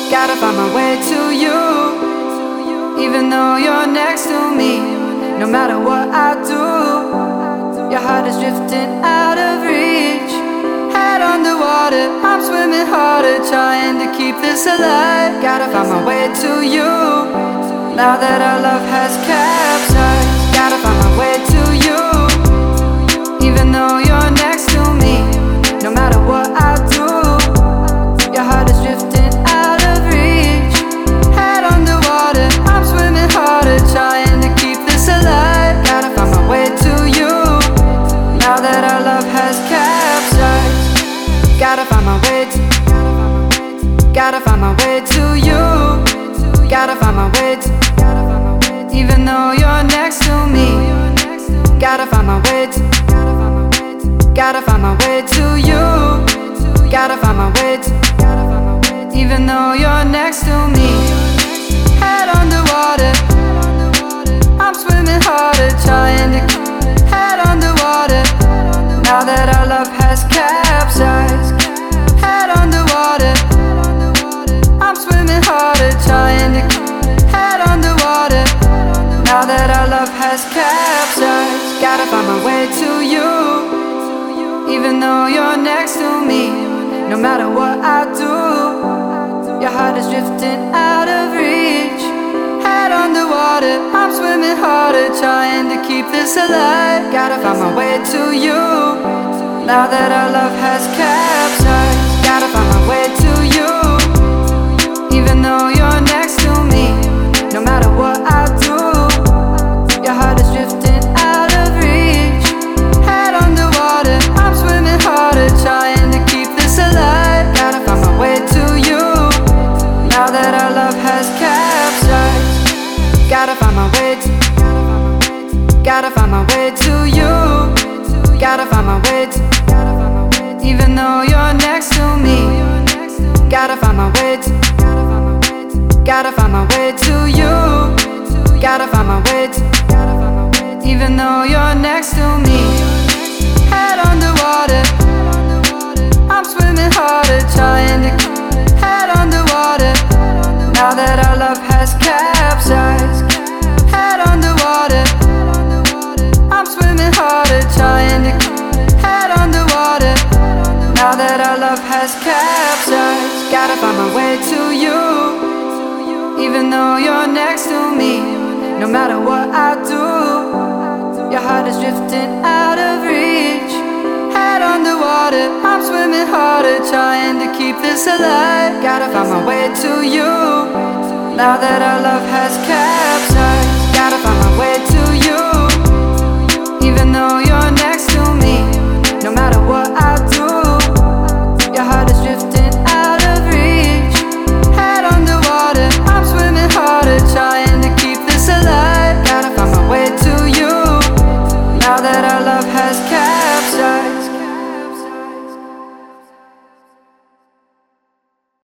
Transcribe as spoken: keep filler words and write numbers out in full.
Gotta find my way to you, even though you're next to me. No matter what I do, your heart is drifting out of reach. Head underwater, I'm swimming harder, trying to keep this alive. Gotta find my way to you, now that our love has capsized. Gotta find my way to you, even though you're next to me. No matter what I do, your heart is drifting out of reach. Head underwater, I'm swimming harder, trying to keep this alive. Gotta find my way to you, now that our love has capsized. Gotta find my way to, gotta find my way to you. Gotta find my way to, even though you're next to me. Gotta find my way to, gotta find my way to you. Gotta find my way to, even though you're next to me. Head underwater, I'm swimming harder, trying to head underwater, now that our love has capsized. Head underwater, I'm swimming harder, trying to head underwater, now that our love has capsized. Gotta find my way to you, even though you're next to me. No matter what I do, your heart is drifting out of reach. Head underwater, I'm swimming harder, trying to keep this alive. Gotta find my way to you, now that our love has capsized. Gotta find my way to you, even though you're next to me. No matter what I do, your heart is drifting out of reach. Head underwater, I'm swimming harder, trying to keep this alive. Gotta find my way to you, now that our love has capsized. Gotta find my way to, gotta find my way to you. Gotta find my way to, even though you're next to me. Gotta find my way to, gotta find my way to you. Gotta find my way to, even though you're next to me. Head underwater, I'm swimming harder, trying to head underwater, now that our love has capsized. Head underwater, I'm swimming harder, trying to head underwater, now that our love has capsized. Gotta find my way to you, even though you're next to me. No matter what I do, your heart is drifting out of reach. Head underwater, I'm swimming harder, trying to keep this alive. Gotta find my way to you, now that our love has capsized.